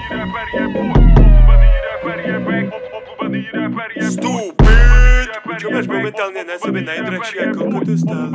Stupid! Čo máš momentálne na sebe najdrahšie a koľko to stálo?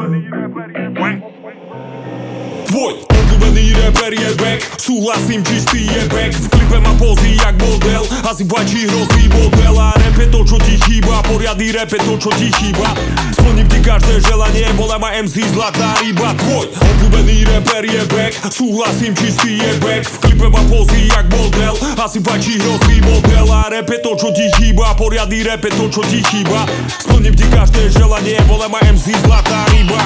Tvoj obľúbený rapper je back, súhlasím, čistý je back. V klipe má pozí jak model, asi vačí hrozný model. A rap je to, čo ti chýba, poriadný rap je to, čo ti chýba. Splním ti každé želanie, volá ma MC Zlatá ryba. Tvoj obľúbený rapper je back, súhlasím, čistý je back. V klipe má pozí jak model, asi vačí hrozný model. A rap je to, čo ti chýba, poriadný rap je to, čo ti chýba. Splním ti každé želanie, volá ma MC Zlatá ryba.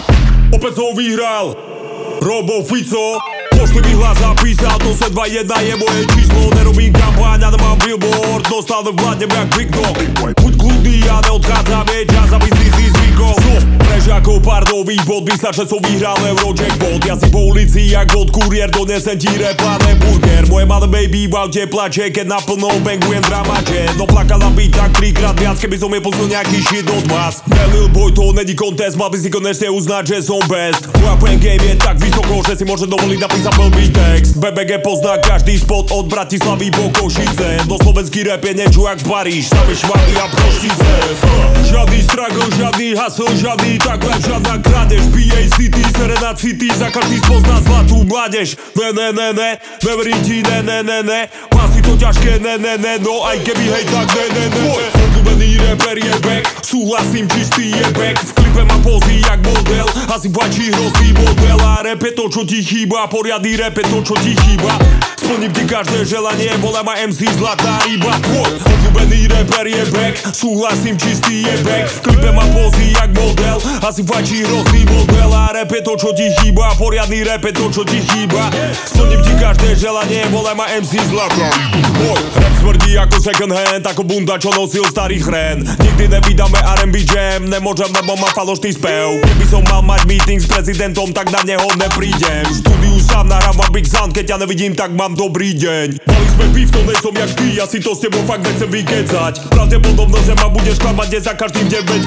Opäť som vyhral Robo Fico, pošli mi hlas zapísal, to sa 2-1 je moje číslo. Nerobím kampaň, ale mám billboard, no stále vládnem jak Big Dog. Buď kľudný a neodchádzam, je čas, aby si zvykol. Som prežakov pár nových bod, myslíš, že som vyhral Eurojackpot. Ja si po ulici jak bot kuriér, donesem ti rap a ne burger. Moje malé baby v aute plače, keď naplno bangujem dramače. No plakala by tak 3-krát viac, keby som jej poslal nejaký shit od vás. Lil boy, to není kontest, mal by si konečne uznať, že som best. Moja pen game je tak vysoko, že si môže dovoliť napísať blbý text. BBG pozná každý spot od Bratislavy po Košice. No slovenský rap je niečo jak Paríž, same šváby a proštice. Žiadny struggle, žiadny hustle, žiadny tak rap, žiadna krádež. PA City, Serena City, za každý spozná zlatú mládež. Ne, neverím ti, ne. Má si to ťažké, ne, no aj keby hej tak ne. Obľúbený rapper je back, súhlasím, čistý je back. V klipe má pozí jak model, asi vačí hrozný model. A rap je to, čo ti chýba, poriadný rap je to, čo ti chýba. Splním ti každé želanie, volá ma MC Zlatá ryba. Tvoj obľúbený rapper je back, súhlasím, čistý je back. V klipe má pozí jak model, asi vačí hrozný model. A rap je to, čo ti chýba, poriadný rap je to, čo ti chýba. Splním ti každé želanie, volá ma MC Zlatá ryba. Tvoj rap smrdí ako second hand, ako bunda, čo nosil starý chrén. Nikdy nevydáme R&B jam, nemôžem, lebo má falošný spev. Keby som mal mať meeting s prezidentom, tak na neho neprídem. V štúdiu sám nahrávam Big Sound, keď ťa nevidím, tak mám dobrý deň. Mali sme beef, to nesom jak ty, ja si to s tebou fakt nechcem vykecať. Pravdepodobno, že ma budeš klamať, kde za každým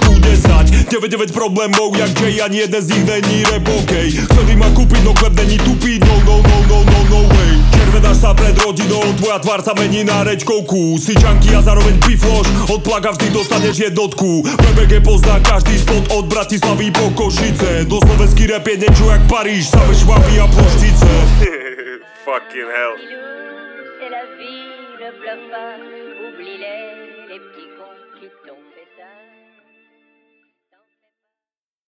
9-10. 99 problémov jak Jay, ani jeden z nich není rap, okej. Chceli ma kúpiť, no klep není tupý, no way. Červenáš sa pred rodinou, tvoja tvár sa mení na rečkovku. Si čanky a zároveň bifloš, od plaga vždy dostaneš jednotku. BBG pozná každý spot od Bratislavy po Košice. Do slovenský rap je niečo jak Paríž, same šváby a ploštice. Fucking hell. C'est la vie, ne pleure pas.